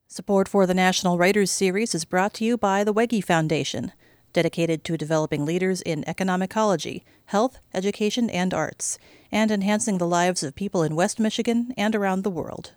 Support for the National Writers Series is brought to you by the Wege Foundation, dedicated to developing leaders in economicology, health, education, and arts, and enhancing the lives of people in West Michigan and around the world.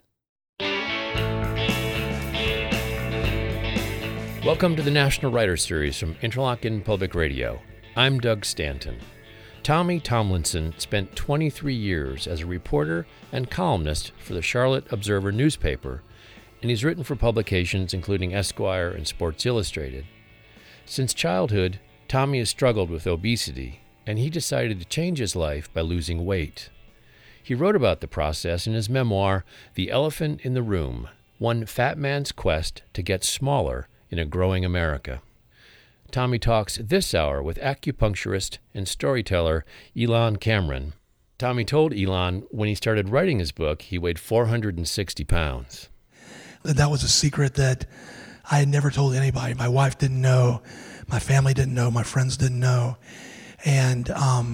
Welcome to the National Writers Series from Interlochen Public Radio. I'm Doug Stanton. Tommy Tomlinson spent 23 years as a reporter and columnist for the Charlotte Observer newspaper, and he's written for publications including Esquire and Sports Illustrated. Since childhood, Tommy has struggled with obesity, and he decided to change his life by losing weight. He wrote about the process in his memoir, The Elephant in the Room, One Fat Man's Quest to Get Smaller in a Growing America. Tommy talks this hour with acupuncturist and storyteller Elon Cameron. Tommy told Elon when he started writing his book, he weighed 460 pounds. That was a secret that I had never told anybody. My wife didn't know, my family didn't know, my friends didn't know. And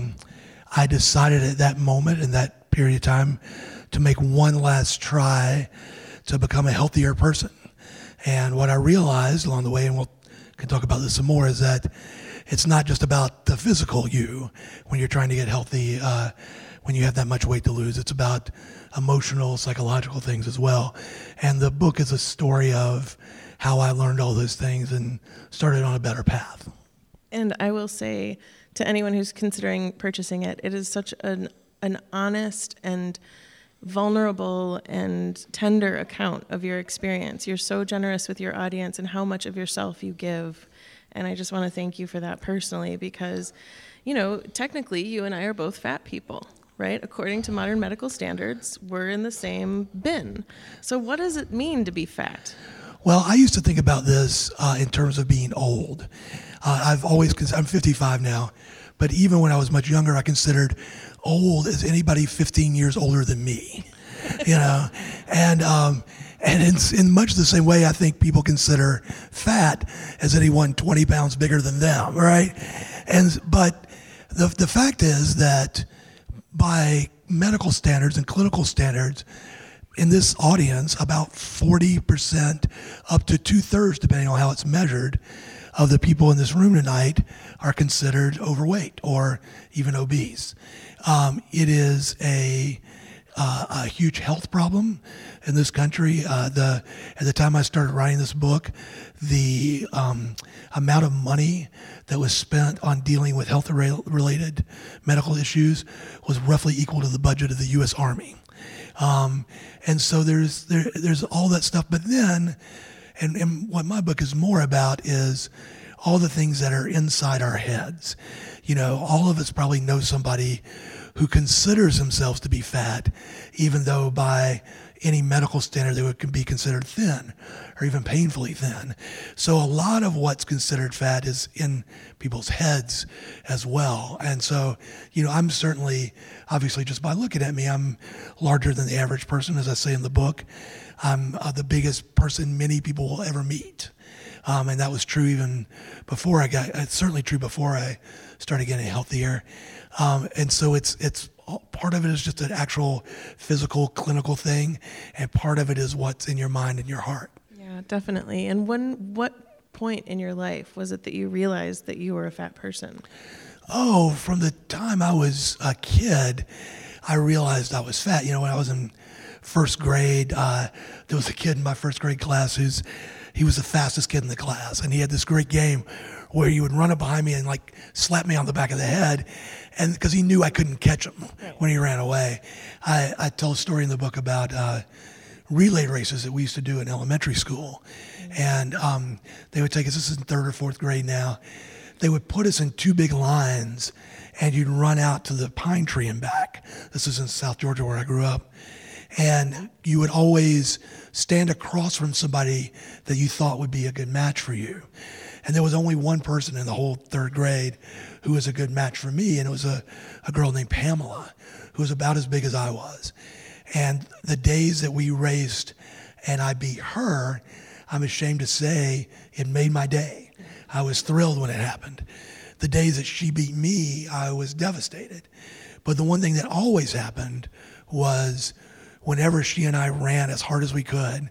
I decided at that moment, in that period of time, to make one last try to become a healthier person. And what I realized along the way, and we can talk about this some more, is that it's not just about the physical you when you're trying to get healthy, when you have that much weight to lose. It's about emotional, psychological things as well. And the book is a story of how I learned all those things and started on a better path. And I will say to anyone who's considering purchasing it, it is such an honest and vulnerable and tender account of your experience. You're so generous with your audience and how much of yourself you give. And I just want to thank you for that personally because, you know, technically you and I are both fat people, right? According to modern medical standards, we're in the same bin. So what does it mean to be fat? Well, I used to think about this in terms of being old. I'm 55 now, but even when I was much younger, I considered old as anybody 15 years older than me, you know? And in much the same way, I think people consider fat as anyone 20 pounds bigger than them, right? But the fact is that by medical standards and clinical standards, in this audience, about 40% up to 2/3, depending on how it's measured, of the people in this room tonight are considered overweight or even obese. It is a huge health problem in this country. At the time I started writing this book, the amount of money that was spent on dealing with health-related medical issues was roughly equal to the budget of the U.S. Army. And so there's all that stuff. But then, and what my book is more about is all the things that are inside our heads. You know, all of us probably know somebody who considers themselves to be fat, even though by any medical standard they would be considered thin or even painfully thin. So a lot of what's considered fat is in people's heads as well. And so, you know, I'm certainly, obviously just by looking at me, I'm larger than the average person, as I say in the book. I'm the biggest person many people will ever meet. And that was true even before it's certainly true before I started getting healthier. And so it's part of it is just an actual physical, clinical thing, and part of it is what's in your mind and your heart. Yeah, definitely. And what point in your life was it that you realized that you were a fat person? Oh, from the time I was a kid, I realized I was fat. You know, when I was in first grade, there was a kid in my first grade class he was the fastest kid in the class, and he had this great game where he would run up behind me and like slap me on the back of the head, and because he knew I couldn't catch him when he ran away. I tell a story in the book about relay races that we used to do in elementary school, and they would take us, this is in third or fourth grade now, they would put us in two big lines, and you'd run out to the pine tree and back. This is in South Georgia where I grew up. And you would always stand across from somebody that you thought would be a good match for you. And there was only one person in the whole third grade who was a good match for me, and it was a girl named Pamela, who was about as big as I was. And the days that we raced and I beat her, I'm ashamed to say it made my day. I was thrilled when it happened. The days that she beat me, I was devastated. But the one thing that always happened was whenever she and I ran as hard as we could,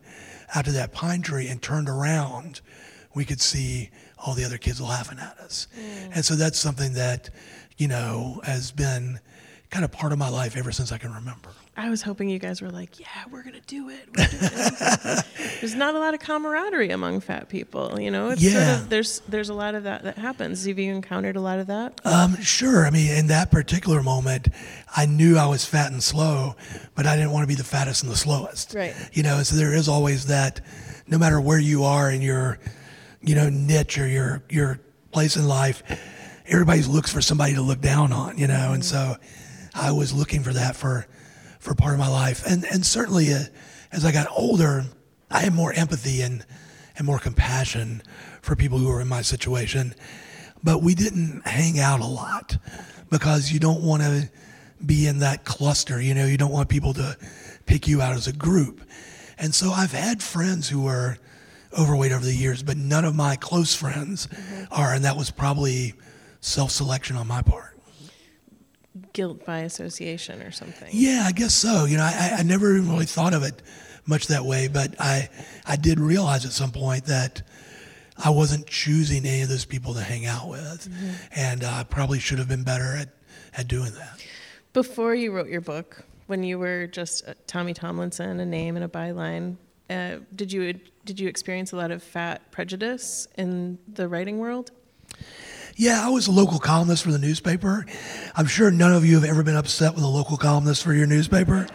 out to that pine tree and turned around, we could see all the other kids laughing at us. And so that's something that, has been kind of part of my life ever since I can remember. I was hoping you guys were like, yeah, we're going to do it. We're doing it. There's not a lot of camaraderie among fat people, It's sort of, there's a lot of that happens. Have you encountered a lot of that? Sure. I mean, in that particular moment, I knew I was fat and slow, but I didn't want to be the fattest and the slowest. Right. So there is always that, no matter where you are in your, niche or your place in life, everybody looks for somebody to look down on, and so I was looking for that for part of my life. And certainly as I got older, I had more empathy and more compassion for people who were in my situation. But we didn't hang out a lot because you don't want to be in that cluster, you don't want people to pick you out as a group. And so I've had friends who were overweight over the years, but none of my close friends are, and that was probably self-selection on my part. Guilt by association or something. Yeah, I guess so. I never even really thought of it much that way, but I did realize at some point that I wasn't choosing any of those people to hang out with, and I probably should have been better at doing that. Before you wrote your book, when you were just Tommy Tomlinson, a name and a byline, did you experience a lot of fat prejudice in the writing world? Yeah, I was a local columnist for the newspaper. I'm sure none of you have ever been upset with a local columnist for your newspaper.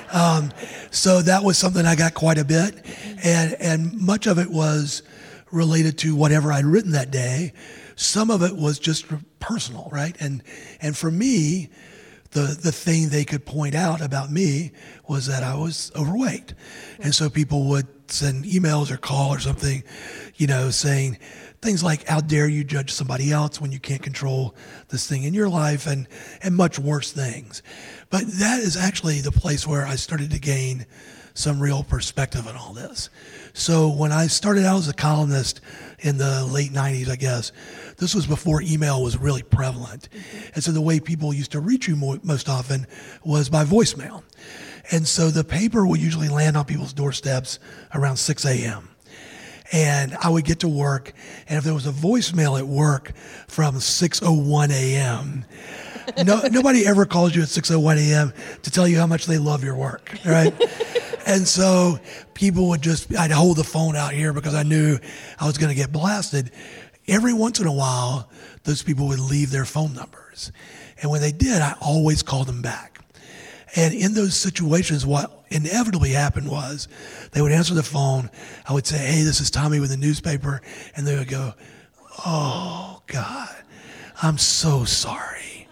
So that was something I got quite a bit. And much of it was related to whatever I'd written that day. Some of it was just personal, right? And for me, the thing they could point out about me was that I was overweight. And so people would send emails or call or something, saying things like, how dare you judge somebody else when you can't control this thing in your life, and much worse things. But that is actually the place where I started to gain some real perspective on all this. So when I started out as a columnist in the late 90s, I guess, this was before email was really prevalent. And so the way people used to reach you most often was by voicemail. And so the paper would usually land on people's doorsteps around 6 a.m. And I would get to work, and if there was a voicemail at work from 6:01 a.m., nobody ever calls you at 6:01 a.m. to tell you how much they love your work, right? And so people would I'd hold the phone out here because I knew I was going to get blasted. Every once in a while, those people would leave their phone numbers. And when they did, I always called them back. And in those situations, what inevitably happened was they would answer the phone. I would say, hey, this is Tommy with the newspaper. And they would go, oh, God, I'm so sorry.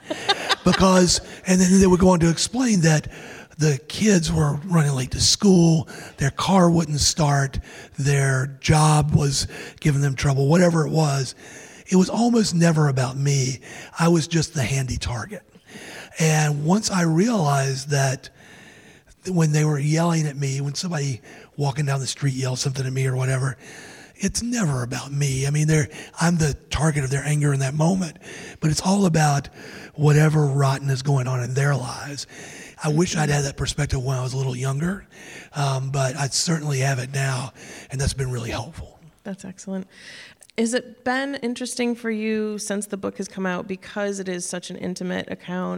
And then they would go on to explain that the kids were running late to school, their car wouldn't start, their job was giving them trouble, whatever it was almost never about me. I was just the handy target. And once I realized that when they were yelling at me, when somebody walking down the street yelled something at me or whatever, it's never about me. I mean, I'm the target of their anger in that moment, but it's all about whatever rotten is going on in their lives. I wish I'd had that perspective when I was a little younger, but I certainly have it now, and that's been really helpful. That's excellent. Has it been interesting for you since the book has come out, because it is such an intimate account?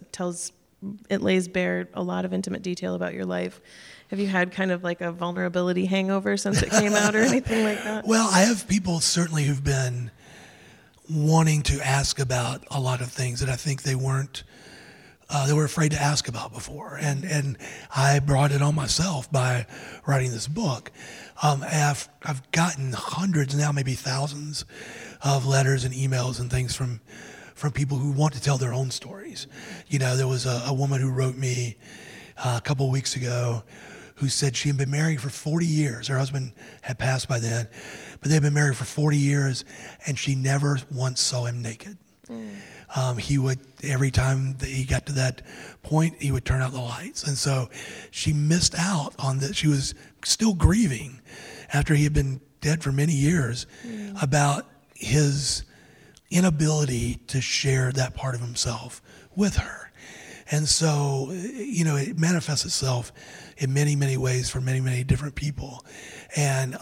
It lays bare a lot of intimate detail about your life. Have you had kind of like a vulnerability hangover since it came out or anything like that? Well, I have people certainly who've been wanting to ask about a lot of things that I think they were afraid to ask about before. And I brought it on myself by writing this book. I've gotten hundreds, now maybe thousands, of letters and emails and things from people who want to tell their own stories. There was a woman who wrote me a couple of weeks ago who said she had been married for 40 years. Her husband had passed by then, but they'd been married for 40 years, and she never once saw him naked. He would, every time that he got to that point, he would turn out the lights. And so she missed out on that. She was still grieving after he had been dead for many years about his inability to share that part of himself with her. And so, it manifests itself in many, many ways for many, many different people. And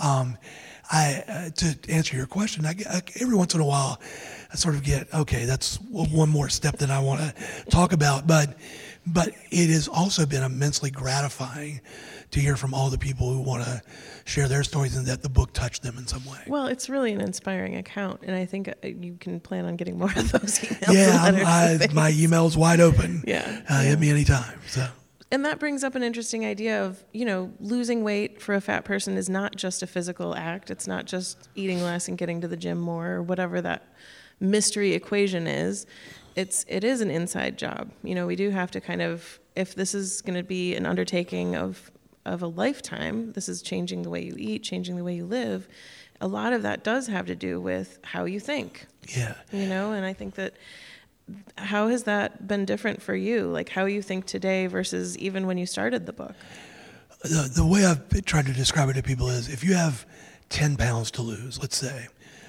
to answer your question, I every once in a while, I sort of get, okay, that's one more step that I want to talk about. But it has also been immensely gratifying to hear from all the people who want to share their stories and that the book touched them in some way. Well, it's really an inspiring account, and I think you can plan on getting more of those emails. Yeah, my email's wide open. Yeah. Hit me anytime. So. And that brings up an interesting idea of, losing weight for a fat person is not just a physical act. It's not just eating less and getting to the gym more or whatever that mystery equation is. It is an inside job. We do have to kind of, if this is going to be an undertaking of a lifetime, this is changing the way you eat, changing the way you live. A lot of that does have to do with how you think. Yeah. And I think that, how has that been different for you? Like how you think today versus even when you started the book? The way I've tried to describe it to people is if you have 10 pounds to lose, let's say,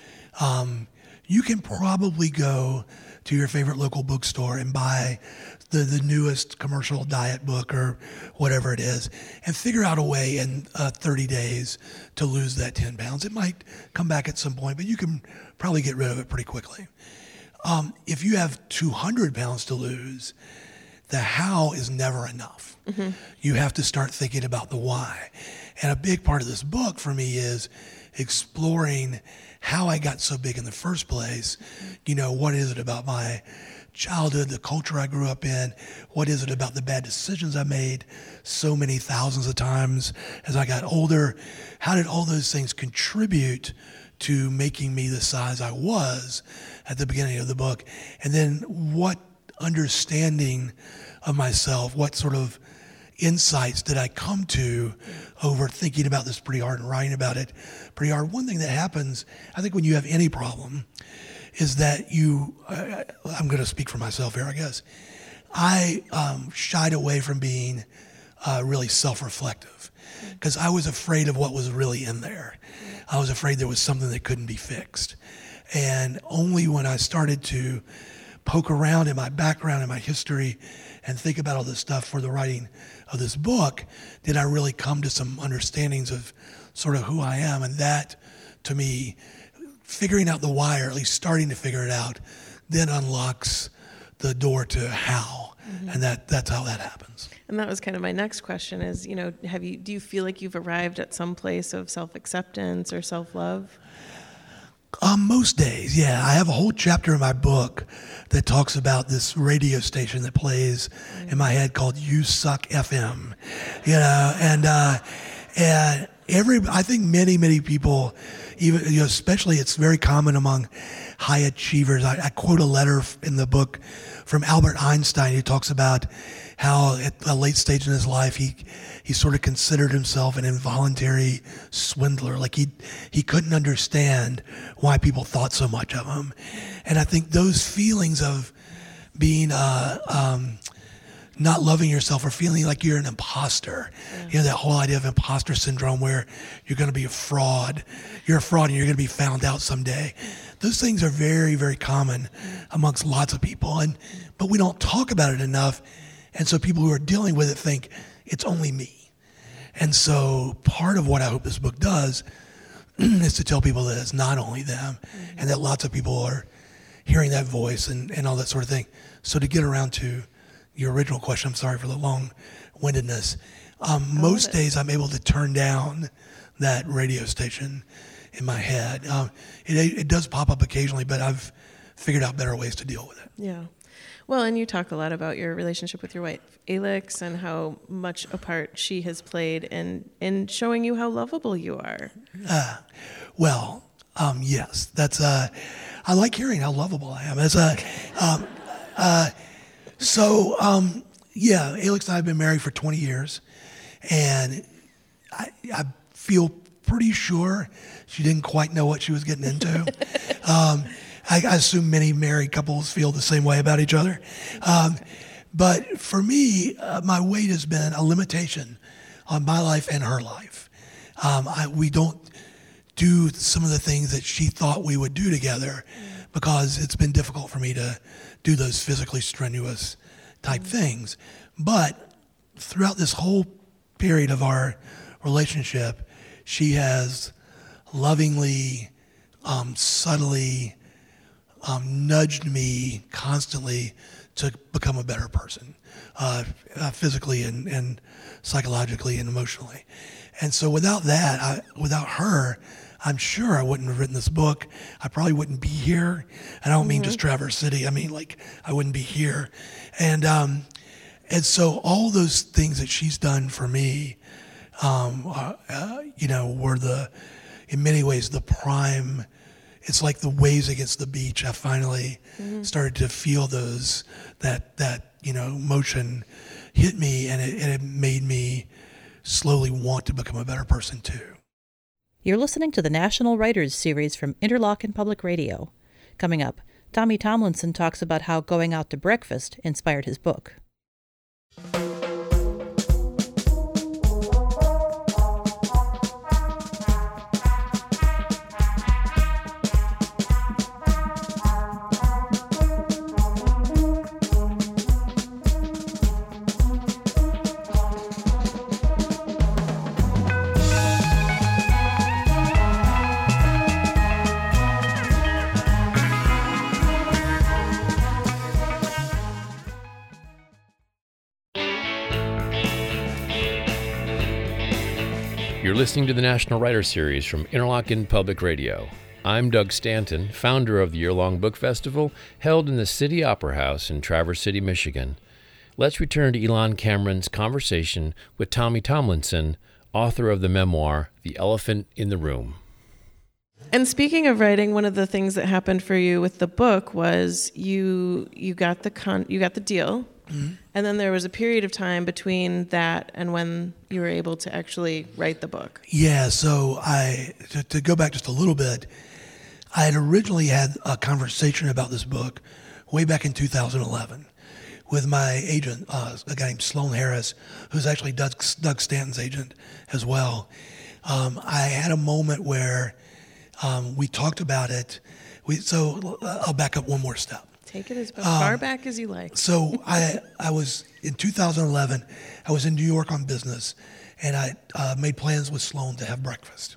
you can probably go to your favorite local bookstore and buy the newest commercial diet book or whatever it is and figure out a way in 30 days to lose that 10 pounds. It might come back at some point, but you can probably get rid of it pretty quickly. If you have 200 pounds to lose, the how is never enough. Mm-hmm. You have to start thinking about the why. And a big part of this book for me is exploring how I got so big in the first place. What is it about my childhood, the culture I grew up in? What is it about the bad decisions I made so many thousands of times as I got older? How did all those things contribute to making me the size I was at the beginning of the book? And then what understanding of myself, what sort of insights did I come to over thinking about this pretty hard and writing about it pretty hard? One thing that happens, I think, when you have any problem is that I'm going to speak for myself here, I guess. I shied away from being really self-reflective because I was afraid of what was really in there. I was afraid there was something that couldn't be fixed. And only when I started to poke around in my background and my history and think about all this stuff for the writing of this book did I really come to some understandings of sort of who I am. And that, to me, figuring out the why, or at least starting to figure it out, then unlocks the door to how. Mm-hmm. And that's how that happens. And that was kind of my next question is, do you feel like you've arrived at some place of self-acceptance or self-love? Most days, yeah. I have a whole chapter in my book that talks about this radio station that plays in my head called You Suck FM, and I think many people, even especially it's very common among high achievers. I quote a letter in the book from Albert Einstein who talks about how at a late stage in his life he sort of considered himself an involuntary swindler. Like he couldn't understand why people thought so much of him. And I think those feelings of being not loving yourself or feeling like you're an imposter, that whole idea of imposter syndrome where you're going to be a fraud. You're a fraud and you're going to be found out someday. Those things are very, very common amongst lots of people, but we don't talk about it enough. And so people who are dealing with it think it's only me. And so part of what I hope this book does is to tell people that it's not only them, and that lots of people are hearing that voice and all that sort of thing. So to get around to your original question, I'm sorry for the long-windedness. Most days I'm able to turn down that radio station in my head. It does pop up occasionally, but I've figured out better ways to deal with it. Yeah. Well, and you talk a lot about your relationship with your wife, Alix, and how much a part she has played in showing you how lovable you are. Yes. That's I like hearing how lovable I am. Alix and I have been married for 20 years, and I feel pretty sure she didn't quite know what she was getting into. I assume many married couples feel the same way about each other. But for me, my weight has been a limitation on my life and her life. We don't do some of the things that she thought we would do together because it's been difficult for me to do those physically strenuous type things. But throughout this whole period of our relationship, she has lovingly, subtly nudged me constantly to become a better person, physically and psychologically and emotionally. And so without that, without her, I'm sure I wouldn't have written this book. I probably wouldn't be here. And I don't mean just Traverse City. I mean, like, I wouldn't be here. And so all those things that she's done for me, were in many ways, the prime. It's like the waves against the beach. I finally started to feel that emotion hit me, and it made me slowly want to become a better person too. You're listening to the National Writers Series from Interlochen Public Radio. Coming up, Tommy Tomlinson talks about how going out to breakfast inspired his book. You're listening to the National Writers Series from Interlochen Public Radio. I'm Doug Stanton, founder of the year-long book festival held in the City Opera House in Traverse City, Michigan. Let's return to Elon Cameron's conversation with Tommy Tomlinson, author of the memoir, The Elephant in the Room. And speaking of writing, one of the things that happened for you with the book was you got the deal. Mm-hmm. And then there was a period of time between that and when you were able to actually write the book. Yeah, so to go back just a little bit, I had originally had a conversation about this book way back in 2011 with my agent, a guy named Sloan Harris, who's actually Doug Stanton's agent as well. I had a moment where we talked about it. So I'll back up one more step. Take it as far back as you like. So I was, in 2011, I was in New York on business, and I made plans with Sloan to have breakfast.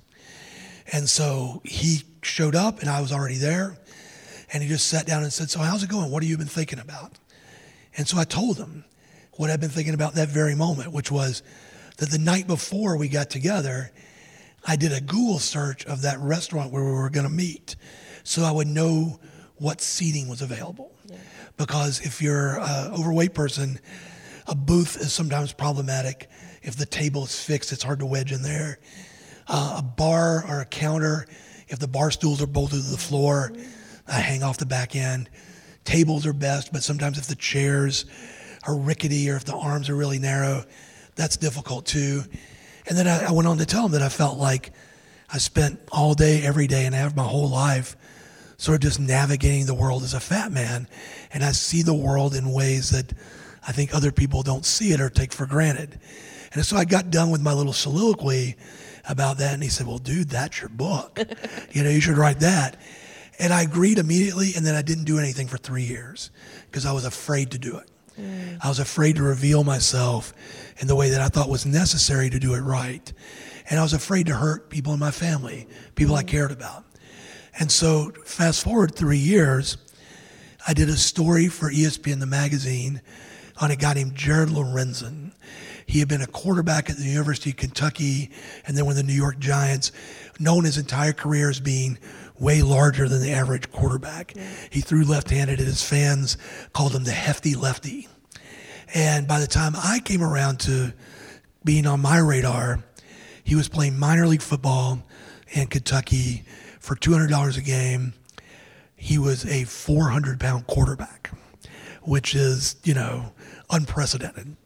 And so he showed up, and I was already there, and he just sat down and said, "So how's it going? What have you been thinking about?" And so I told him what I'd been thinking about that very moment, which was that the night before we got together, I did a Google search of that restaurant where we were going to meet so I would know what seating was available. Yeah. Because if you're an overweight person, a booth is sometimes problematic. If the table is fixed, it's hard to wedge in there. A bar or a counter, if the bar stools are bolted to the floor, I hang off the back end. Tables are best, but sometimes if the chairs are rickety or if the arms are really narrow, that's difficult too. And then I went on to tell him that I felt like I spent all day, every day, and I have my whole life sort of just navigating the world as a fat man. And I see the world in ways that I think other people don't see it or take for granted. And so I got done with my little soliloquy about that, and he said, "Well, dude, that's your book. You should write that." And I agreed immediately, and then I didn't do anything for 3 years because I was afraid to do it. I was afraid to reveal myself in the way that I thought was necessary to do it right. And I was afraid to hurt people in my family, people I cared about. And so fast forward 3 years, I did a story for ESPN, the magazine, on a guy named Jared Lorenzen. He had been a quarterback at the University of Kentucky and then with the New York Giants, known his entire career as being way larger than the average quarterback. Yeah. He threw left-handed, and his fans called him the hefty lefty. And by the time I came around to being on my radar, he was playing minor league football in Kentucky for $200 a game. He was a 400-pound quarterback, which is, unprecedented.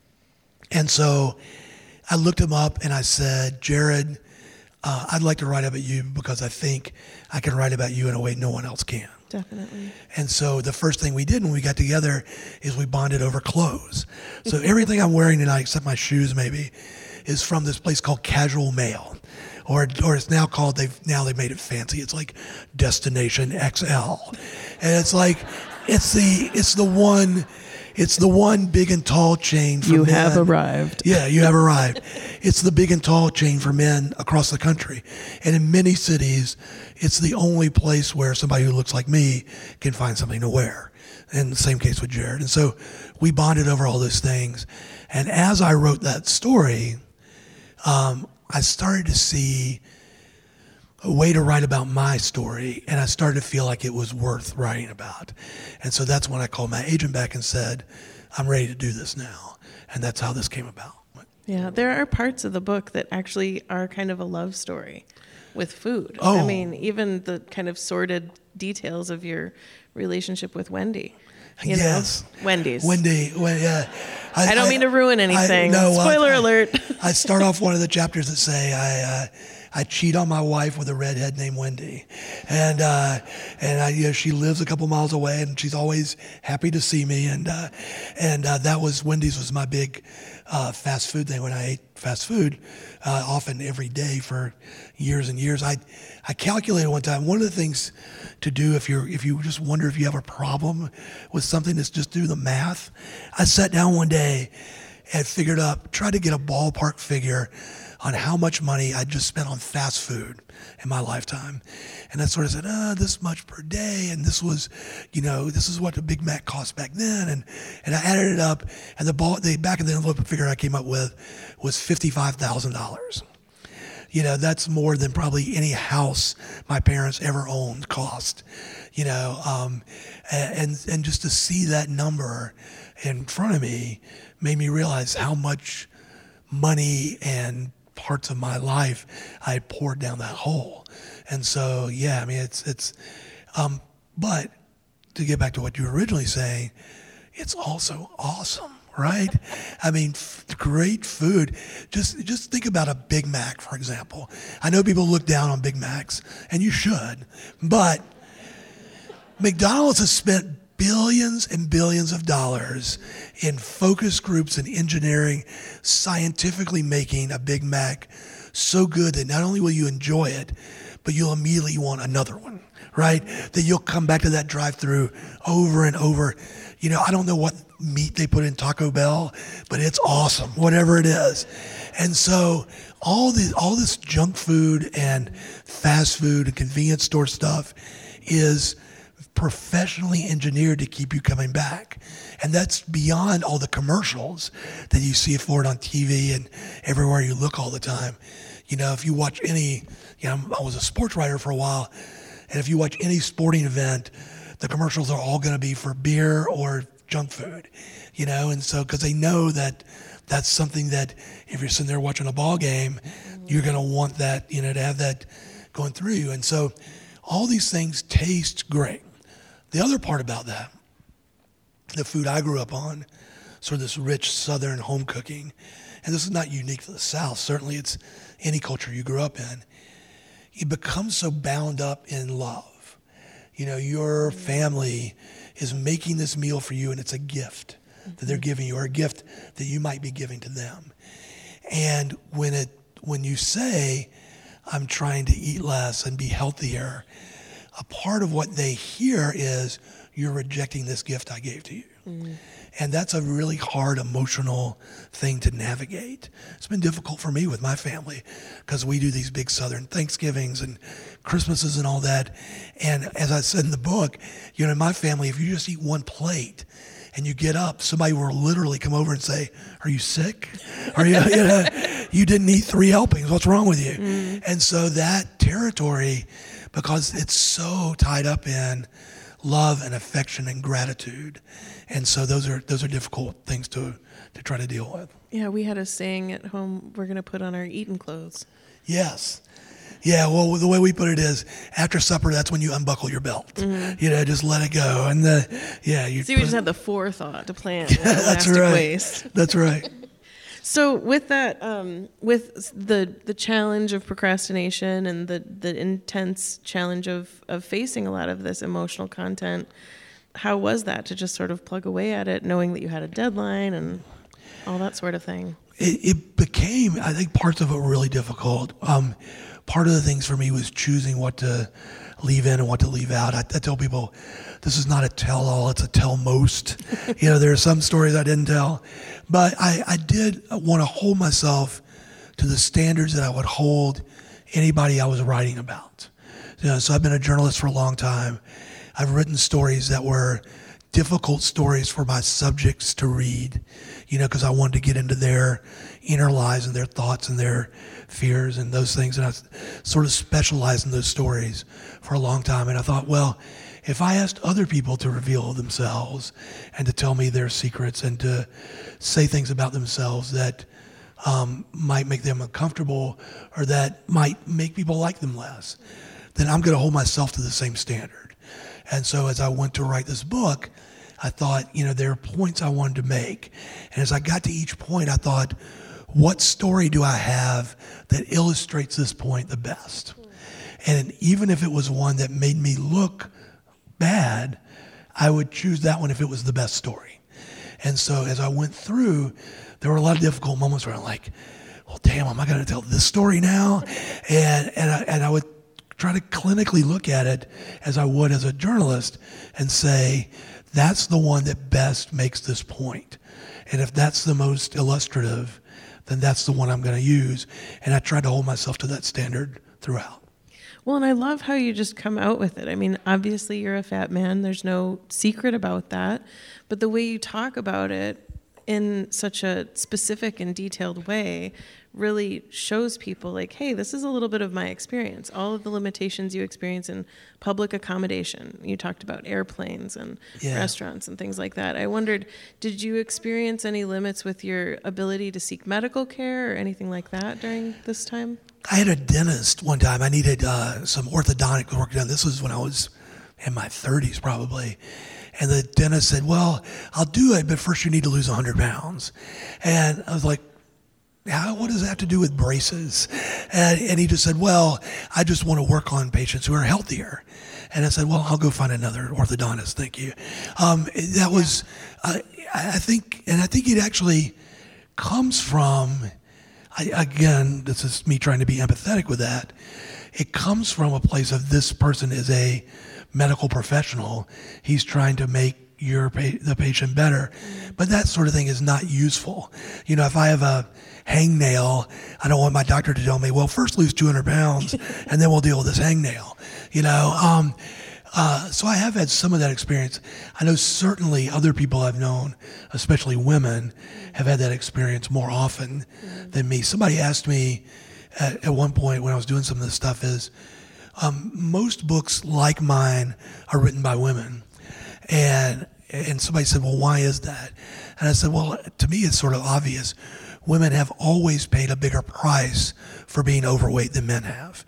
And so I looked him up and I said, "Jared, I'd like to write about you because I think I can write about you in a way no one else can." Definitely. And so the first thing we did when we got together is we bonded over clothes. So everything I'm wearing tonight, except my shoes maybe, is from this place called Casual Male. Or it's now called, they've made it fancy. It's like Destination XL. And it's like, it's the one, It's the one big and tall chain for You men. have arrived. Yeah, you have arrived. It's the big and tall chain for men across the country. And in many cities, it's the only place where somebody who looks like me can find something to wear. And the same case with Jared. And so we bonded over all those things. And as I wrote that story, I started to see a way to write about my story, and I started to feel like it was worth writing about. And so that's when I called my agent back and said, I'm ready to do this now. And that's how this came about. Yeah, there are parts of the book that actually are kind of a love story with food. Oh. I mean, even the kind of sordid details of your relationship with Wendy. You Yes. know? Wendy's. Wendy, yeah. I don't mean to ruin anything. No, Spoiler alert. I start off one of the chapters that say I cheat on my wife with a redhead named Wendy, and she lives a couple miles away, and she's always happy to see me, and that was Wendy's was my big fast food thing. When I ate fast food, often every day for years and years, I calculated one time, one of the things to do if you just wonder if you have a problem with something, is just do the math. I sat down one day and tried to get a ballpark figure on how much money I just spent on fast food in my lifetime. And I sort of said, this much per day, and this was, this is what the Big Mac cost back then, and I added it up, and the back of the envelope figure I came up with was $55,000. That's more than probably any house my parents ever owned cost, and just to see that number in front of me made me realize how much money and parts of my life I had poured down that hole. And so, yeah, I mean, but to get back to what you were originally saying, it's also awesome, right? I mean, great food. Just think about a Big Mac, for example. I know people look down on Big Macs, and you should, but McDonald's has spent billions and billions of dollars in focus groups and engineering, scientifically making a Big Mac so good that not only will you enjoy it, but you'll immediately want another one, right? That you'll come back to that drive-through over and over. I don't know what meat they put in Taco Bell, but it's awesome, whatever it is. And so all this junk food and fast food and convenience store stuff is professionally engineered to keep you coming back. And that's beyond all the commercials that you see for it on TV and everywhere you look all the time. If you watch I was a sports writer for a while, and if you watch any sporting event, the commercials are all going to be for beer or junk food, and so, because they know that that's something that if you're sitting there watching a ball game, you're going to want that, to have that going through you. And so all these things taste great. The other part about that, the food I grew up on, sort of this rich Southern home cooking, and this is not unique to the South, certainly it's any culture you grew up in, you become so bound up in love. Your family is making this meal for you, and it's a gift that they're giving you, or a gift that you might be giving to them. And when you say, I'm trying to eat less and be healthier, a part of what they hear is, you're rejecting this gift I gave to you. Mm. And that's a really hard emotional thing to navigate. It's been difficult for me with my family because we do these big Southern Thanksgivings and Christmases and all that. And as I said in the book, in my family, if you just eat one plate and you get up, somebody will literally come over and say, are you sick? Are you didn't eat 3 helpings. What's wrong with you? Mm. And so that territory, because it's so tied up in love and affection and gratitude. And so those are difficult things to try to deal with. Yeah, we had a saying at home, we're going to put on our eating clothes. Yes. Yeah, well, the way we put it is, after supper, that's when you unbuckle your belt. Mm-hmm. Just let it go. And you just had the forethought to plan. That's right. Waste. That's right. So with that, with the challenge of procrastination and the intense challenge of facing a lot of this emotional content, how was that to just sort of plug away at it, knowing that you had a deadline and all that sort of thing? it became, I think parts of it were really difficult. Part of the things for me was choosing what to leave in and what to leave out. I tell people, this is not a tell-all, it's a tell-most. There are some stories I didn't tell. But I did want to hold myself to the standards that I would hold anybody I was writing about. So I've been a journalist for a long time. I've written stories that were difficult stories for my subjects to read, because I wanted to get into their inner lives and their thoughts and their fears and those things. And I sort of specialized in those stories for a long time. And I thought, well, if I asked other people to reveal themselves and to tell me their secrets and to say things about themselves that might make them uncomfortable or that might make people like them less, then I'm going to hold myself to the same standard. And so as I went to write this book, I thought, there are points I wanted to make. And as I got to each point, I thought, what story do I have that illustrates this point the best? And even if it was one that made me look bad, I would choose that one if it was the best story. And so as I went through, there were a lot of difficult moments where I'm like, well, damn, am I going to tell this story now? And I would try to clinically look at it as I would as a journalist and say, that's the one that best makes this point. And if that's the most illustrative, then that's the one I'm going to use. And I tried to hold myself to that standard throughout. Well, and I love how you just come out with it. I mean, obviously you're a fat man. There's no secret about that. But the way you talk about it in such a specific and detailed way really shows people like, hey, this is a little bit of my experience. All of the limitations you experience in public accommodation. You talked about airplanes and restaurants and things like that. I wondered, did you experience any limits with your ability to seek medical care or anything like that during this time? I had a dentist one time. I needed some orthodontic work done. This was when I was in my 30s probably. And the dentist said, well, I'll do it, but first you need to lose 100 pounds. And I was like, what does that have to do with braces? And he just said, well, I just want to work on patients who are healthier. And I said, well, I'll go find another orthodontist, thank you. That was, I think it actually comes from, again, this is me trying to be empathetic with that. It comes from a place of this person is a medical professional. He's trying to make the patient better. But that sort of thing is not useful. If I have a hangnail, I don't want my doctor to tell me, well, first lose 200 pounds and then we'll deal with this hangnail. So I have had some of that experience. I know certainly other people I've known, especially women, have had that experience more often than me. Somebody asked me at one point when I was doing some of this stuff is, most books like mine are written by women. And somebody said, well, why is that? And I said, well, to me, it's sort of obvious. Women have always paid a bigger price for being overweight than men have.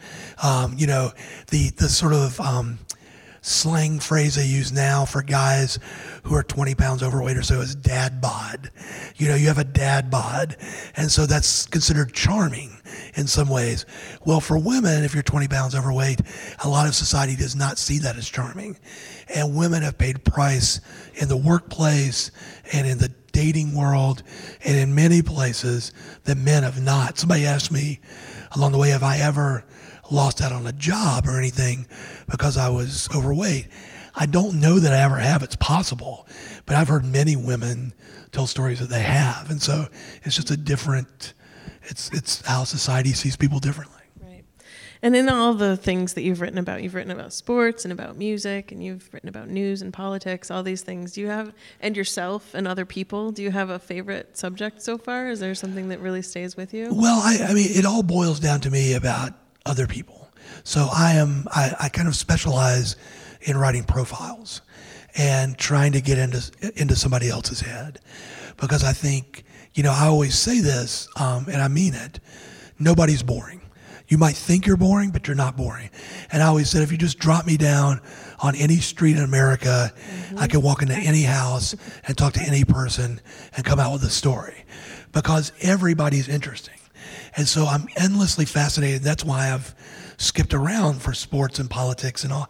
The sort of slang phrase they use now for guys who are 20 pounds overweight or so is dad bod. You have a dad bod. And so that's considered charming in some ways. Well, for women, if you're 20 pounds overweight, a lot of society does not see that as charming. And women have paid price in the workplace and in the dating world and in many places that men have not. Somebody asked me along the way, have I ever lost out on a job or anything because I was overweight? I don't know that I ever have. It's possible. But I've heard many women tell stories that they have. And so it's just a different, it's how society sees people differently. Right. And in all the things that you've written about sports and about music, and you've written about news and politics, all these things. Do you have, and yourself and other people, do you have a favorite subject so far? Is there something that really stays with you? Well, I mean, it all boils down to me about other people. So I kind of specialize in writing profiles and trying to get into somebody else's head, because I think, I always say this, and I mean it, nobody's boring. You might think you're boring, but you're not boring. And I always said, if you just drop me down on any street in America, I can walk into any house and talk to any person and come out with a story, because everybody's interesting. And so I'm endlessly fascinated. That's why I've skipped around for sports and politics and all.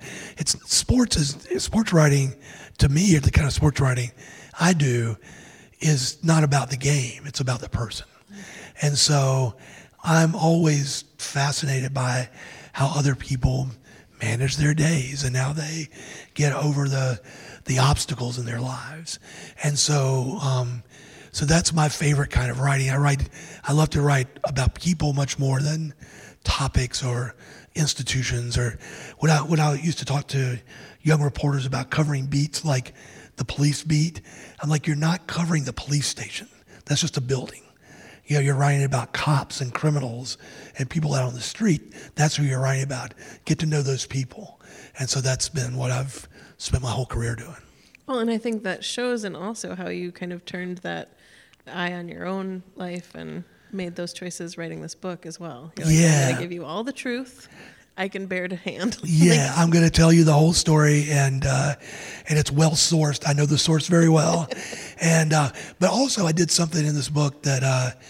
Sports writing, to me, or the kind of sports writing I do, is not about the game. It's about the person. And so I'm always fascinated by how other people manage their days and how they get over the obstacles in their lives. And so so that's my favorite kind of writing. I love to write about people much more than topics or institutions, or when I used to talk to young reporters about covering beats like the police beat, I'm like, you're not covering the police station. That's just a building. You know, you're writing about cops and criminals and people out on the street. That's who you're writing about. Get to know those people. And so that's been what I've spent my whole career doing. Well, and I think that shows, and also how you kind of turned that eye on your own life and made those choices writing this book as well. You're like, I'm going to give you all the truth I can bear to handle. Yeah, I'm going to tell you the whole story, and it's well sourced. I know the source very well, and but also I did something in this book that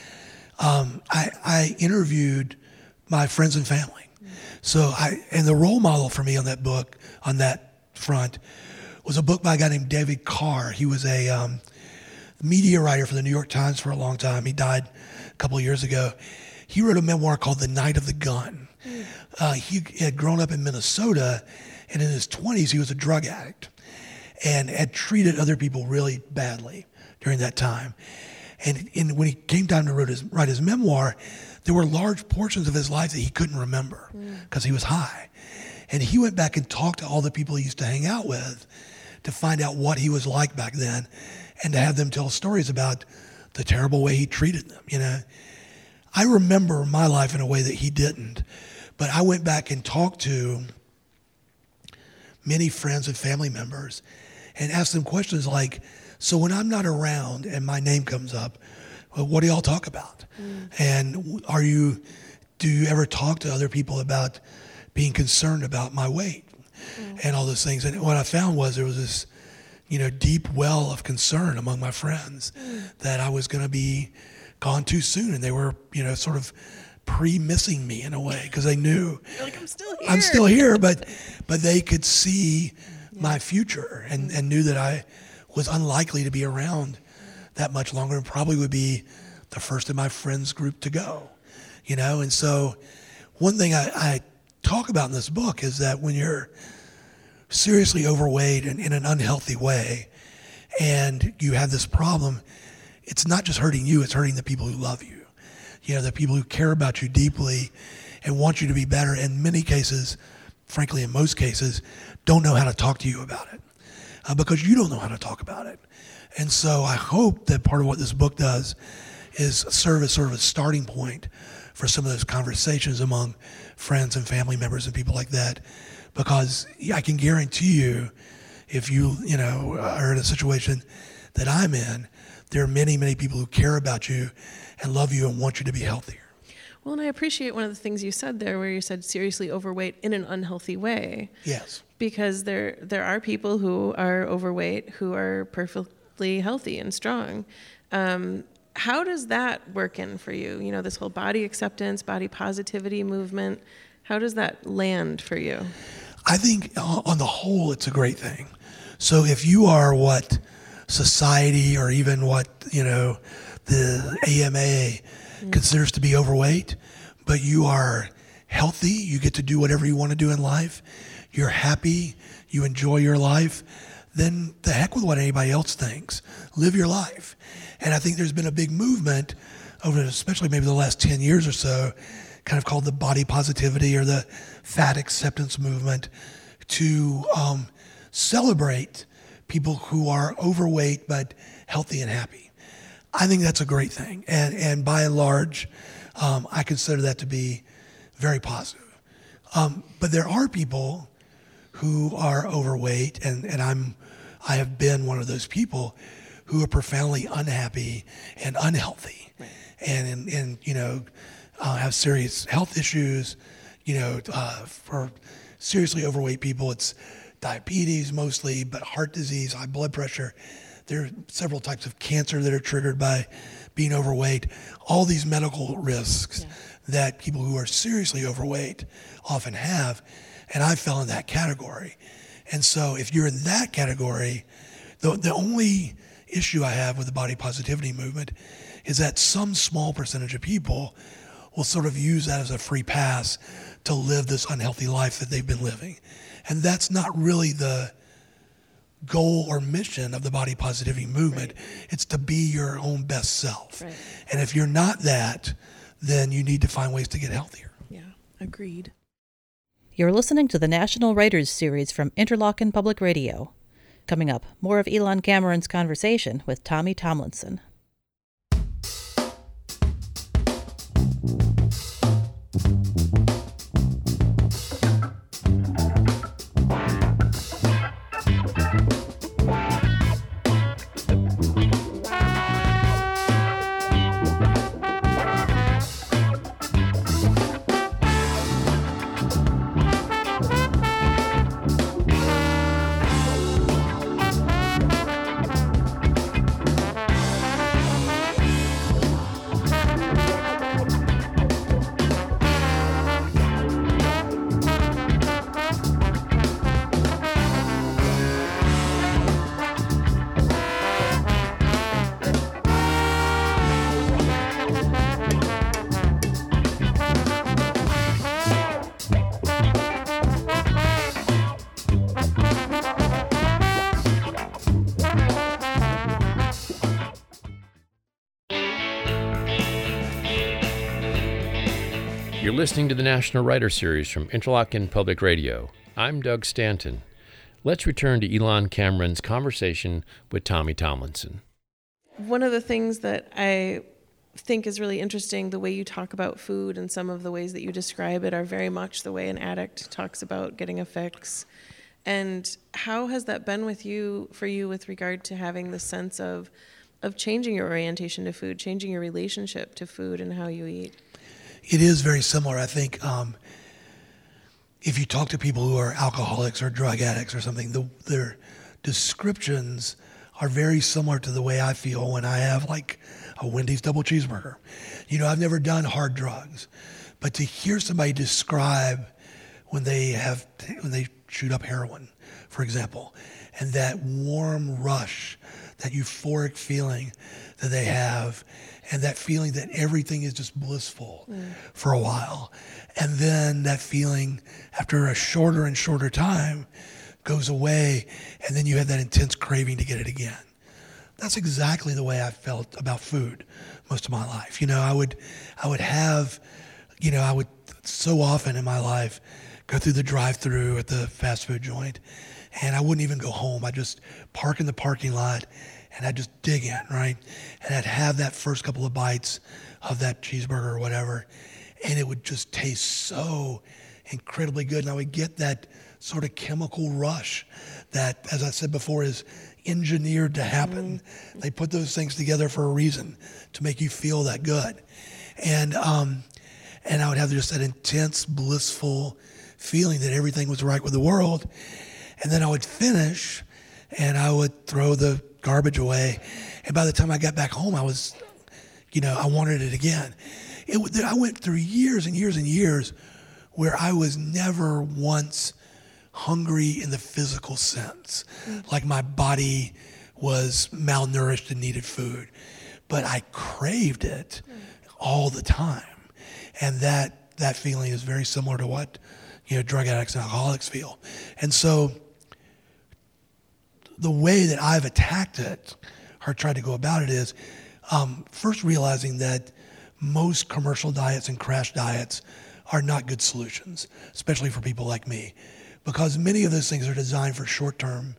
I interviewed my friends and family. So and the role model for me on that book, on that front, was a book by a guy named David Carr. He was a media writer for the New York Times for a long time. He died a couple of years ago. He wrote a memoir called The Night of the Gun. He had grown up in Minnesota, and in his 20s, he was a drug addict and had treated other people really badly during that time. And when he came time to write his memoir, there were large portions of his life that he couldn't remember because he was high. And he went back and talked to all the people he used to hang out with to find out what he was like back then, and to have them tell stories about the terrible way he treated them. You know, I remember my life in a way that he didn't, but I went back and talked to many friends and family members and asked them questions like, so when I'm not around and my name comes up, well, what do y'all talk about? And do you ever talk to other people about being concerned about my weight and all those things? And what I found was there was this, deep well of concern among my friends that I was going to be gone too soon. And they were, sort of pre-missing me in a way, because they knew You're like, I'm still here, but they could see my future and knew that I was unlikely to be around that much longer and probably would be the first in my friends group to go, And so one thing I talk about in this book is that when you're seriously overweight and in an unhealthy way and you have this problem, it's not just hurting you, it's hurting the people who love you. The people who care about you deeply and want you to be better, in many cases, frankly, in most cases, don't know how to talk to you about it because you don't know how to talk about it. And so I hope that part of what this book does is serve as sort of a starting point for some of those conversations among friends and family members and people like that, because I can guarantee you, if you are in a situation that I'm in, there are many, many people who care about you and love you and want you to be healthier. Well, and I appreciate one of the things you said there, where you said seriously overweight in an unhealthy way. Yes. Because there are people who are overweight who are perfectly healthy and strong. How does that work in for you? This whole body acceptance, body positivity movement, how does that land for you? I think on the whole, it's a great thing. So if you are what society or even what, the AMA considers to be overweight, but you are healthy, you get to do whatever you want to do in life, you're happy, you enjoy your life, then the heck with what anybody else thinks. Live your life. And I think there's been a big movement over, especially maybe the last 10 years or so, kind of called the body positivity or the fat acceptance movement, to celebrate people who are overweight but healthy and happy. I think that's a great thing. And by and large, I consider that to be very positive. But there are people who are overweight, and I have been one of those people who are profoundly unhappy and unhealthy, right. and have serious health issues. For seriously overweight people, it's diabetes mostly, but heart disease, high blood pressure. There are several types of cancer that are triggered by being overweight. All these medical risks that people who are seriously overweight often have, and I fell in that category. And so if you're in that category, the only issue I have with the body positivity movement is that some small percentage of people will sort of use that as a free pass to live this unhealthy life that they've been living. And that's not really the goal or mission of the body positivity movement. Right. It's to be your own best self. Right. And if you're not that, then you need to find ways to get healthier. Yeah, agreed. You're listening to the National Writers Series from Interlochen Public Radio. Coming up, more of Elon Cameron's conversation with Tommy Tomlinson. You're listening to the National Writer Series from Interlochen Public Radio. I'm Doug Stanton. Let's return to Elon Cameron's conversation with Tommy Tomlinson. One of the things that I think is really interesting, the way you talk about food and some of the ways that you describe it are very much the way an addict talks about getting a fix. And how has that been for you with regard to having the sense of changing your orientation to food, changing your relationship to food and how you eat? It is very similar. I think if you talk to people who are alcoholics or drug addicts or something, their descriptions are very similar to the way I feel when I have like a Wendy's double cheeseburger. You know, I've never done hard drugs, but to hear somebody describe when they shoot up heroin, for example, and that warm rush, that euphoric feeling that they have, and that feeling that everything is just blissful for a while. And then that feeling, after a shorter and shorter time, goes away, and then you have that intense craving to get it again. That's exactly the way I felt about food most of my life. You know, I would so often in my life go through the drive-through at the fast food joint, and I wouldn't even go home. I'd just park in the parking lot, and I'd just dig in, right? And I'd have that first couple of bites of that cheeseburger or whatever, and it would just taste so incredibly good. And I would get that sort of chemical rush that, as I said before, is engineered to happen. They put those things together for a reason, to make you feel that good. And I would have just that intense, blissful feeling that everything was right with the world. And then I would finish, and I would throw the garbage away. And by the time I got back home, I was, I wanted it again. I went through years and years and years where I was never once hungry in the physical sense, like my body was malnourished and needed food. But I craved it all the time. And that feeling is very similar to what, drug addicts and alcoholics feel. And so the way that I've attacked it, or tried to go about it, is first realizing that most commercial diets and crash diets are not good solutions, especially for people like me, because many of those things are designed for short-term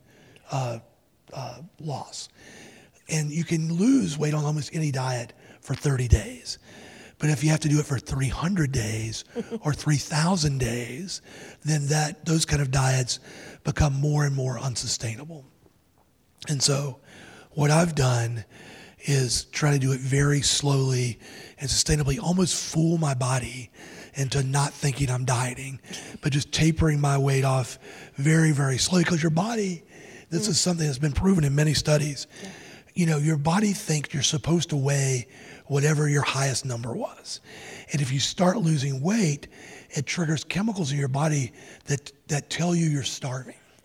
loss. And you can lose weight on almost any diet for 30 days. But if you have to do it for 300 days or 3,000 days, then those kind of diets become more and more unsustainable. And so what I've done is try to do it very slowly and sustainably, almost fool my body into not thinking I'm dieting, but just tapering my weight off very, very slowly. Because your body, this is something that's been proven in many studies, your body thinks you're supposed to weigh whatever your highest number was. And if you start losing weight, it triggers chemicals in your body that tell you you're starving.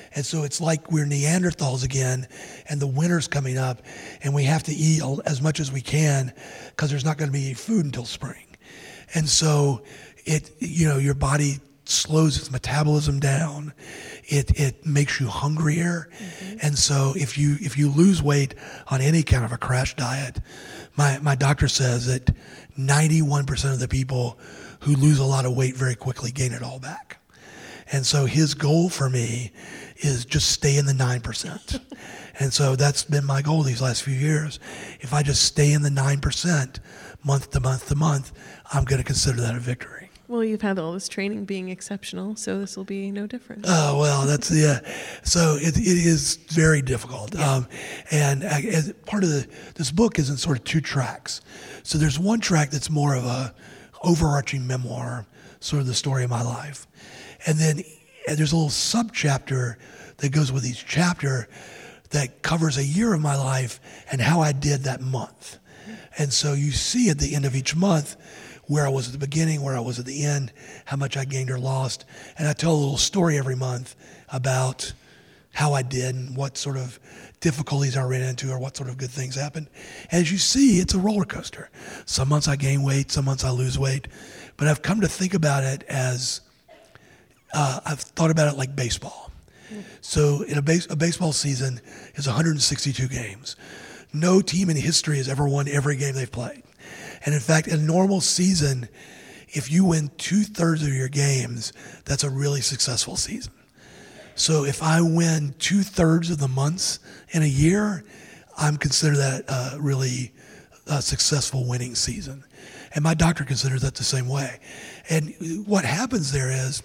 And so it's like we're Neanderthals again, and the winter's coming up, and we have to eat as much as we can because there's not going to be food until spring. And so your body slows its metabolism down. It makes you hungrier. Mm-hmm. And so if you lose weight on any kind of a crash diet, my doctor says that 91% of the people who lose a lot of weight very quickly gain it all back. And so his goal for me is just stay in the 9%. And so that's been my goal these last few years. If I just stay in the 9% month to month to month, I'm going to consider that a victory. Well, you've had all this training being exceptional, so this will be no different. Oh, well, that's, yeah. So it is very difficult. Yeah. And as part of this book is in sort of two tracks. So there's one track that's more of a overarching memoir, sort of the story of my life. And then there's a little sub-chapter that goes with each chapter that covers a year of my life and how I did that month. And so you see at the end of each month where I was at the beginning, where I was at the end, how much I gained or lost. And I tell a little story every month about how I did and what sort of difficulties I ran into or what sort of good things happened. As you see, it's a roller coaster. Some months I gain weight, some months I lose weight. But I've come to think about it as, I've thought about it like baseball. So in a baseball season is 162 games. No team in history has ever won every game they've played. And in fact, in a normal season, if you win 2/3 of your games, that's a really successful season. So if I win 2/3 of the months in a year, I'm consider that a really successful winning season. And my doctor considers that the same way. And what happens there is,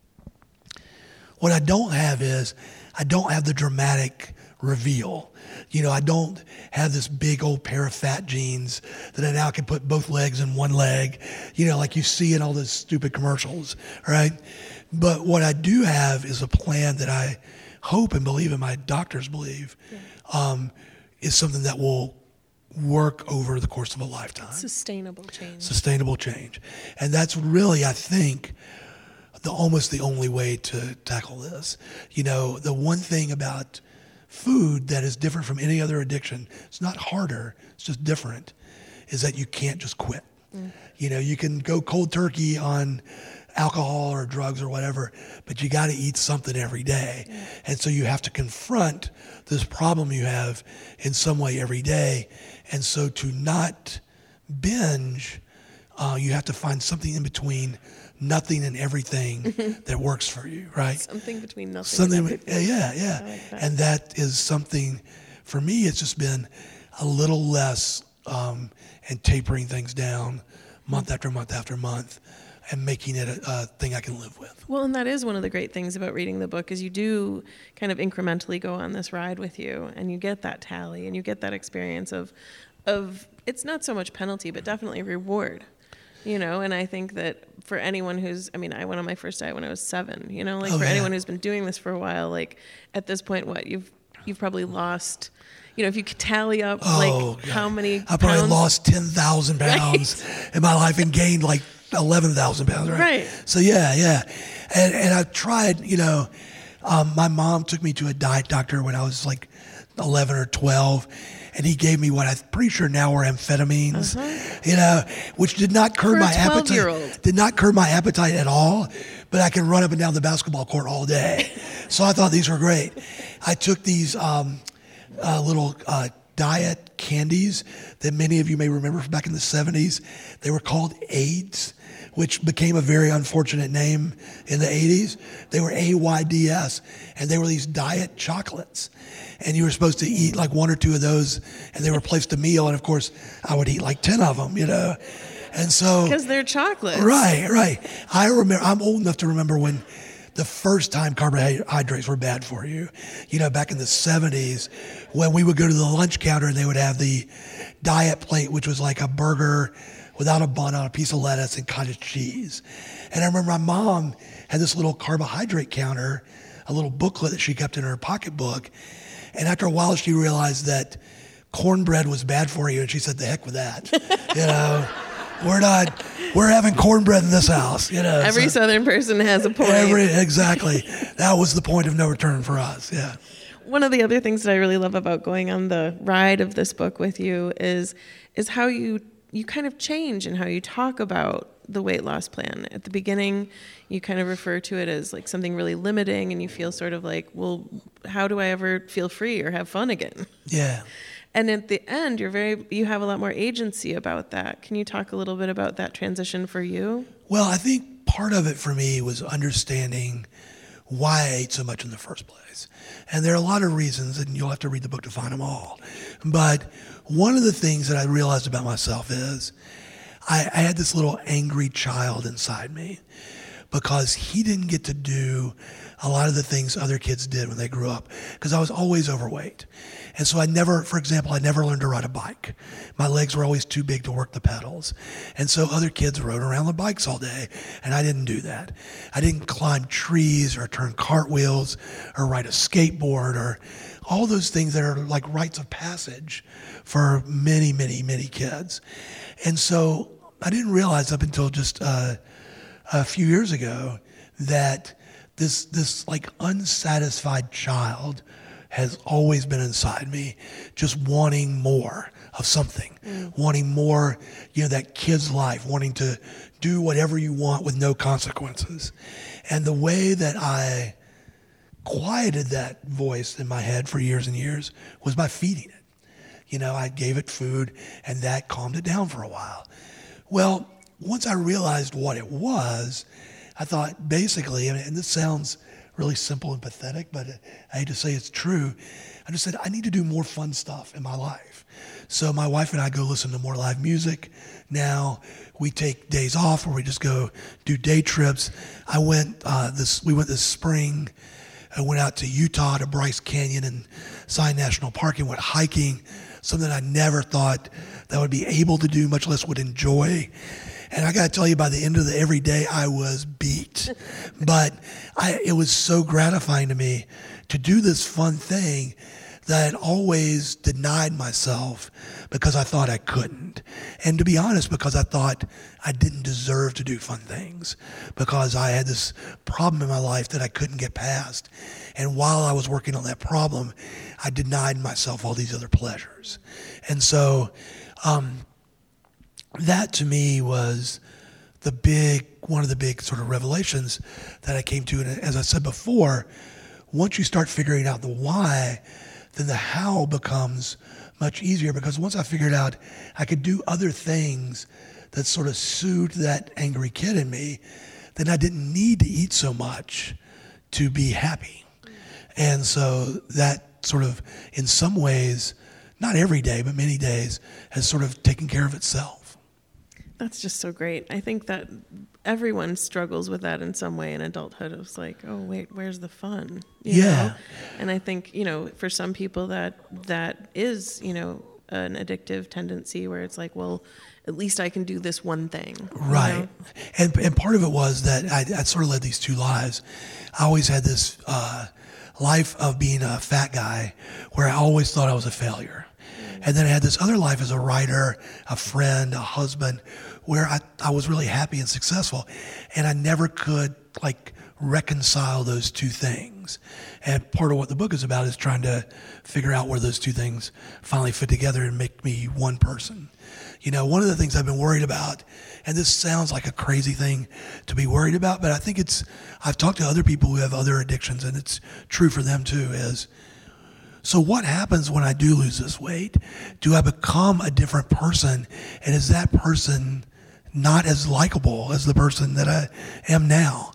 what I don't have is, I don't have the dramatic reveal. I don't have this big old pair of fat jeans that I now can put both legs in one leg, like you see in all those stupid commercials, right? But what I do have is a plan that I hope and believe, and my doctors believe, is something that will work over the course of a lifetime. Sustainable change. And that's really, I think, almost the only way to tackle this. The one thing about food that is different from any other addiction, it's not harder, it's just different, is that you can't just quit. You can go cold turkey on alcohol or drugs or whatever, but you got to eat something every day. And so you have to confront this problem you have in some way every day. And so to not binge, you have to find something in between nothing and everything that works for you, right? Something between nothing and everything. Yeah. Like that. And that is something, for me, it's just been a little less and tapering things down month after month after month and making it a thing I can live with. Well, and that is one of the great things about reading the book is you do kind of incrementally go on this ride with you and you get that tally and you get that experience of it's not so much penalty, but definitely reward. And I think that for anyone I went on my first diet when I was 7, anyone who's been doing this for a while, like at this point, you've probably lost, if you could tally up how many I probably lost 10,000 pounds in my life and gained 11,000 pounds, right? Right. So yeah. And I've tried, my mom took me to a diet doctor when I was 11 or 12. And he gave me what I'm pretty sure now are amphetamines, which did not curb my appetite. Did not curb my appetite at all, but I can run up and down the basketball court all day. So I thought these were great. I took these little diet candies that many of you may remember from back in the 70s. They were called AIDS, which became a very unfortunate name in the 80s. They were AYDS, and they were these diet chocolates. And you were supposed to eat 1 or 2 of those, and they replaced a meal. And of course, I would eat 10 of them, And so because they're chocolates, right. I remember. I'm old enough to remember when the first time carbohydrates were bad for you. Back in the 70s, when we would go to the lunch counter and they would have the diet plate, which was like a burger without a bun on a piece of lettuce and cottage cheese. And I remember my mom had this little carbohydrate counter, a little booklet that she kept in her pocketbook. And after a while, she realized that cornbread was bad for you, and she said, "The heck with that," We're having cornbread in this house, you know. Every Southern person has a point. Exactly. That was the point of no return for us, yeah. One of the other things that I really love about going on the ride of this book with you is how you kind of change in how you talk about the weight loss plan. At the beginning, you kind of refer to it as like something really limiting, and you feel sort of like, well, how do I ever feel free or have fun again? Yeah. And at the end, you have a lot more agency about that. Can you talk a little bit about that transition for you? Well, I think part of it for me was understanding why I ate so much in the first place. And there are a lot of reasons, and you'll have to read the book to find them all. But one of the things that I realized about myself is I had this little angry child inside me because he didn't get to do a lot of the things other kids did when they grew up because I was always overweight. And so I never learned to ride a bike. My legs were always too big to work the pedals. And so other kids rode around the bikes all day, and I didn't do that. I didn't climb trees or turn cartwheels or ride a skateboard or all those things that are like rites of passage for many, many, many kids. And so I didn't realize up until just a few years ago that this like unsatisfied child has always been inside me, just wanting more of something, wanting more, that kid's life, wanting to do whatever you want with no consequences. And the way that I quieted that voice in my head for years and years was by feeding it. I gave it food, and that calmed it down for a while. Well, once I realized what it was, I thought basically, and this sounds really simple and pathetic, but I hate to say it's true. I just said, I need to do more fun stuff in my life. So my wife and I go listen to more live music. Now we take days off, or we just go do day trips. We went this spring. I went out to Utah to Bryce Canyon and Zion National Park and went hiking, something I never thought that I would be able to do, much less would enjoy. And I got to tell you, by the end of every day, I was beat. But it was so gratifying to me to do this fun thing that I had always denied myself because I thought I couldn't. And to be honest, because I thought I didn't deserve to do fun things, because I had this problem in my life that I couldn't get past. And while I was working on that problem, I denied myself all these other pleasures. And so that to me was one of the big sort of revelations that I came to. And as I said before, once you start figuring out the why, then the how becomes much easier, because once I figured out I could do other things that sort of soothed that angry kid in me, then I didn't need to eat so much to be happy. And so that sort of, in some ways, not every day, but many days, has sort of taken care of itself. That's just so great. I think that everyone struggles with that in some way in adulthood. It's like, oh, wait, where's the fun? You know? And I think, for some people that is, an addictive tendency where it's like, well, at least I can do this one thing. Right. And part of it was that I sort of led these two lives. I always had this life of being a fat guy where I always thought I was a failure. And then I had this other life as a writer, a friend, a husband, where I was really happy and successful. And I never could reconcile those two things. And part of what the book is about is trying to figure out where those two things finally fit together and make me one person. One of the things I've been worried about, and this sounds like a crazy thing to be worried about, but I think I've talked to other people who have other addictions, and it's true for them too, is, so what happens when I do lose this weight? Do I become a different person? And is that person not as likable as the person that I am now?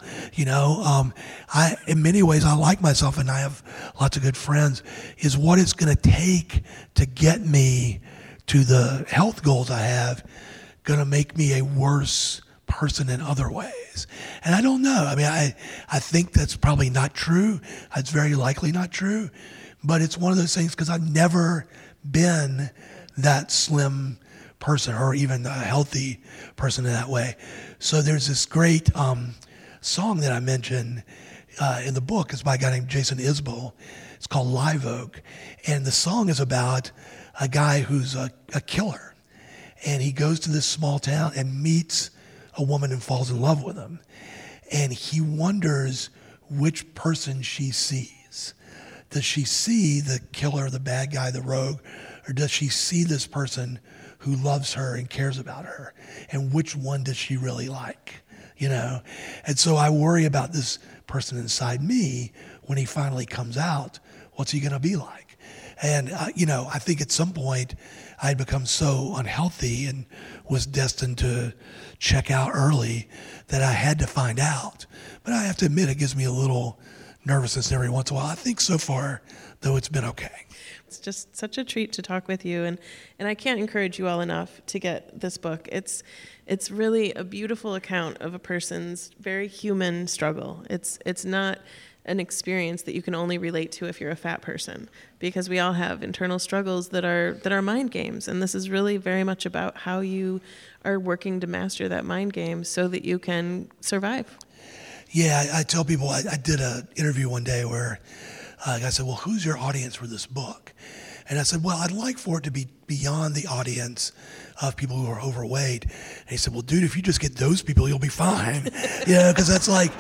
In many ways, I like myself, and I have lots of good friends. Is what it's going to take to get me to the health goals I have going to make me a worse person in other ways? And I don't know. I mean, I think that's probably not true. It's very likely not true. But it's one of those things, because I've never been that slim person or even a healthy person in that way. So there's this great song that I mentioned in the book. It's by a guy named Jason Isbell. It's called Live Oak. And the song is about a guy who's a killer. And he goes to this small town and meets a woman and falls in love with him. And he wonders which person she sees. Does she see the killer, the bad guy, the rogue, or does she see this person who loves her and cares about her? And which one does she really like? You know? And so I worry about this person inside me when he finally comes out. What's he going to be like? And, I think at some point I'd become so unhealthy and was destined to check out early that I had to find out. But I have to admit, it gives me a little nervousness every once in a while. I think so far, though, it's been okay. It's just such a treat to talk with you, and I can't encourage you all enough to get this book. It's really a beautiful account of a person's very human struggle. It's not an experience that you can only relate to if you're a fat person, because we all have internal struggles that are mind games, and this is really very much about how you are working to master that mind game so that you can survive. Yeah, I tell people, I did an interview one day where I said, well, who's your audience for this book? And I said, well, I'd like for it to be beyond the audience of people who are overweight. And he said, well, dude, if you just get those people, you'll be fine. Because that's like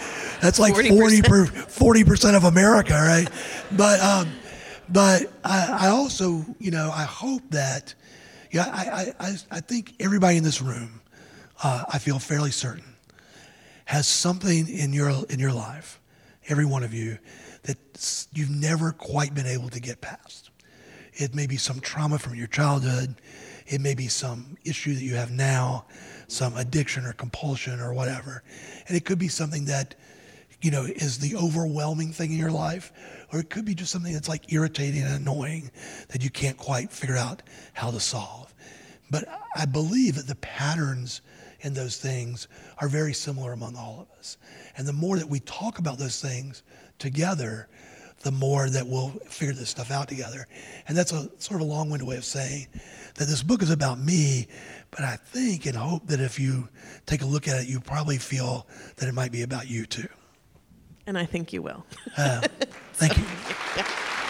40% of America, right? But I also, I hope that, I think everybody in this room, I feel fairly certain, has something in your life, every one of you, that you've never quite been able to get past. It may be some trauma from your childhood. It may be some issue that you have now, some addiction or compulsion or whatever. And it could be something that, is the overwhelming thing in your life, or it could be just something that's like irritating and annoying that you can't quite figure out how to solve. But I believe that the patterns in those things are very similar among all of us. And the more that we talk about those things together, the more that we'll figure this stuff out together. And that's a sort of a long-winded way of saying that this book is about me, but I think and hope that if you take a look at it, you probably feel that it might be about you too. And I think you will. Thank you. Yeah.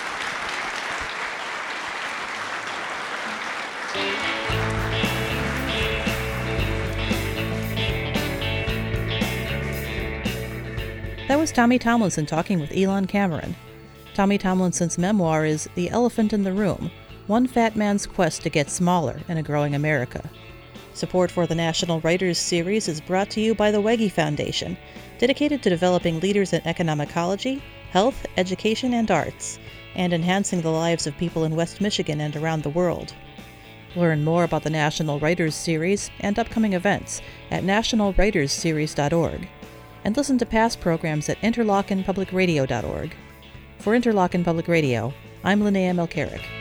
That was Tommy Tomlinson talking with Elon Cameron. Tommy Tomlinson's memoir is The Elephant in the Room, One Fat Man's Quest to Get Smaller in a Growing America. Support for the National Writers Series is brought to you by the Wege Foundation, dedicated to developing leaders in economicology, health, education, and arts, and enhancing the lives of people in West Michigan and around the world. Learn more about the National Writers Series and upcoming events at nationalwritersseries.org, and listen to past programs at interlockenpublicradio.org. For Interlochen Public Radio, I'm Linnea Melchiorek.